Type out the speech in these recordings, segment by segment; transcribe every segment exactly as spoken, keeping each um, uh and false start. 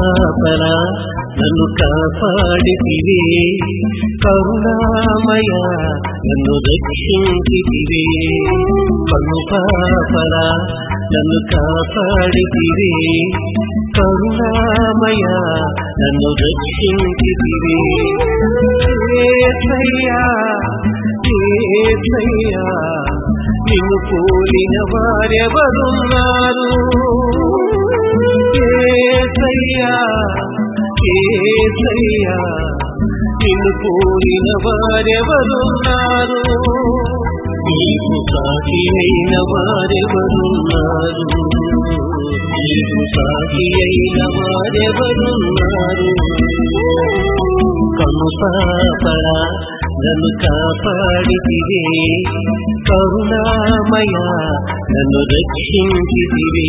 పాపల నన్ను కాపాడితివే, కరుణామయ నన్ను రక్షించితివే. కను పాపల నన్ను కాపాడితివే, కరుణామయ నన్ను రక్షించితివే. యేసయ్యా యేసయ్యా నిన్ను పోలిన వారెవరున్నారు? యేసయ్యా యేసయ్యా నిన్ను పోలిన వారెవరున్నారు? నీకు సాటి అయిన వారెవరున్నారు? నీకు సాటి అయిన వారెవరున్నారు? కను పాపల నన్ను కాపాడితివే, కరుణామయ నన్ను రక్షించితివే,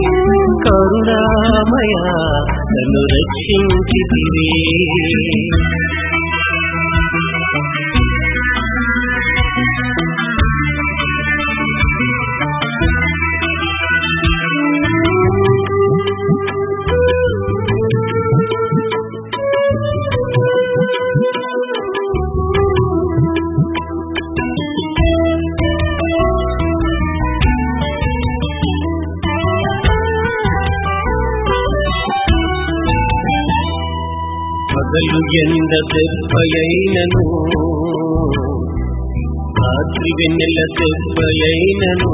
కరుణామయ నన్ను రక్షించితివే. పగలు ఎండ దెబ్బయైనను, రాత్రి వెన్నెల దెబ్బయైనను,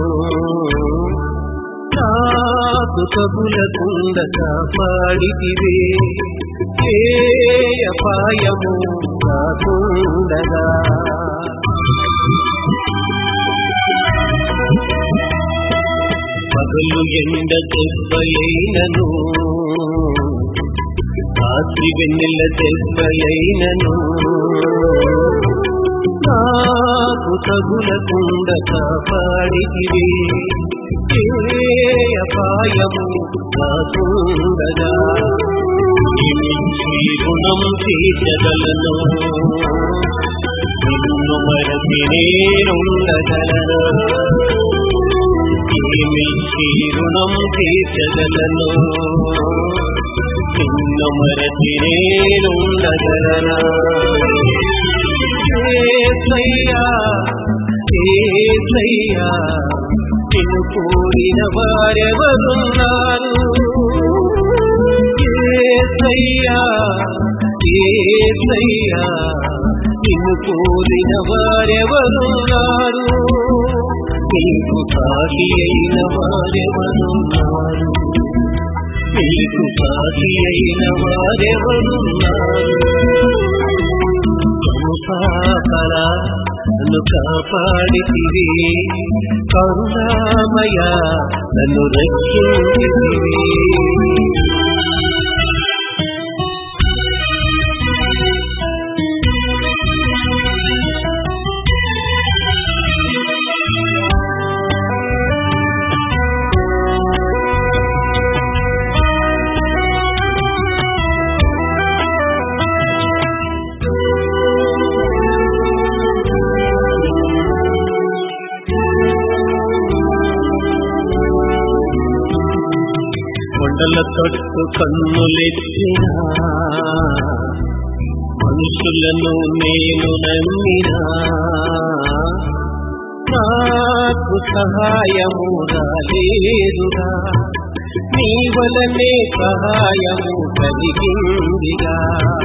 నాకు తగులకుండ కాపాడితివే. ఏ అపాయము రాకుండగా పగలు ఎండ దెబ్బయైనను, రాత్రి వెన్నెల దెబ్బయైనను, నాకు తగులకుండ కాపాడితివే. ఏ అపాయము రాకుండగా నిమించి రుణం తీర్చగలను, నిన్ను మరచి నేనుండగలను. నిమించి రుణం తీర్చగలను, నిన్ను మరచి నేనుండగలనా? యేసయ్యా యేసయ్యా నిన్ను పోలిన వారెవరున్నారు? యేసయ్యా యేసయ్యా నిన్ను పోలిన వారెవరున్నారు? నీకు సాటి అయిన వారెవరున్నారు? నీకు సాటి అయిన వారెవరున్నారు? పాపల నన్ను కాపాడితివే, కరుణామయ నన్ను రక్షించితివే. కొండల తట్టు కన్నులెత్తినా, మనుషులను నేను నమ్మినా, నాకు సహాయము రాలేదుగా. నీ వలనే సహాయము కలిగిందిగా.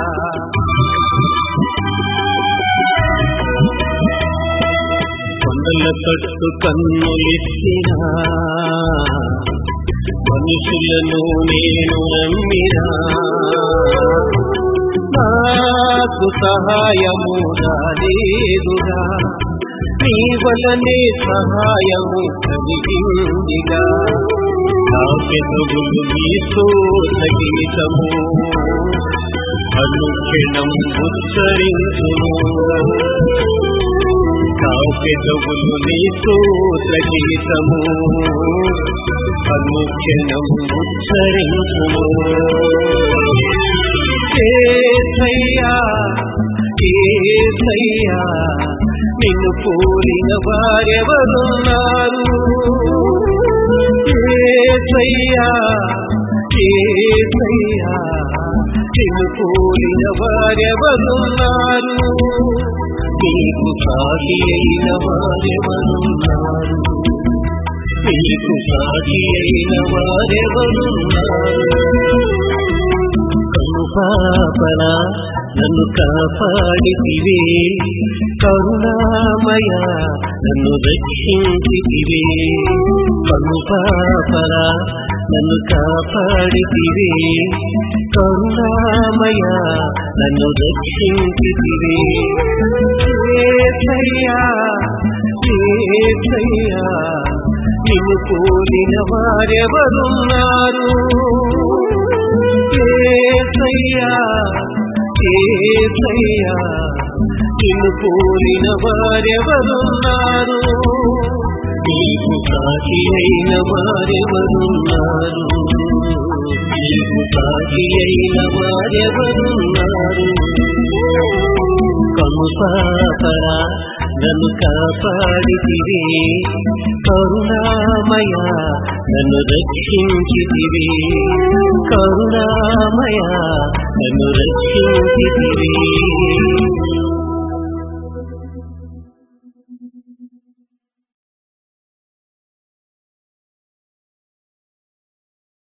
కొండల తట్టు కన్నులెత్తినా, మనుషులను నేను నమ్మినా, నాకు సహాయము రాలేదుగా. నీ వలనే సహాయము కలిగిందిగా. నా పెదవులు నీతో సంగీతము అనుక్షణం ఉచ్చరించును. నా పెదవులు నీతో సంగీతము అనుక్షణం ఉచ్చరించును. యేసయ్యా యేసయ్యా నిన్ను పోలిన వారెవరున్నారు? యేసయ్యా యేసయ్యా నిన్ను పోలిన వారెవరున్నారు, నీకు సాటి అయిన వారెవరున్నారు, నీకు సాటి అయిన వారెవరున్నారు. కను పాపలా నన్ను కాపాడితివే, కరుణామయ నన్ను రక్షించితివే. కను పాపలా నన్ను కాపాడితివే, కరుణామయ నన్ను రక్షించితివే. యేసయ్యా యేసయ్యా నిన్ను పోలిన వారెవరున్నారు, యేసయ్యా యేసయ్యా నిన్ను పోలిన వారెవరున్నారు, నీకు సాటి అయిన వారెవరున్నారు, నీకు సాటి అయిన వారెవరున్నారు. కను పాపలా నన్ను కాపాడితివే, కరుణామయ నన్ను రక్షించితివే, కరుణామయ నన్ను రక్షించితివే.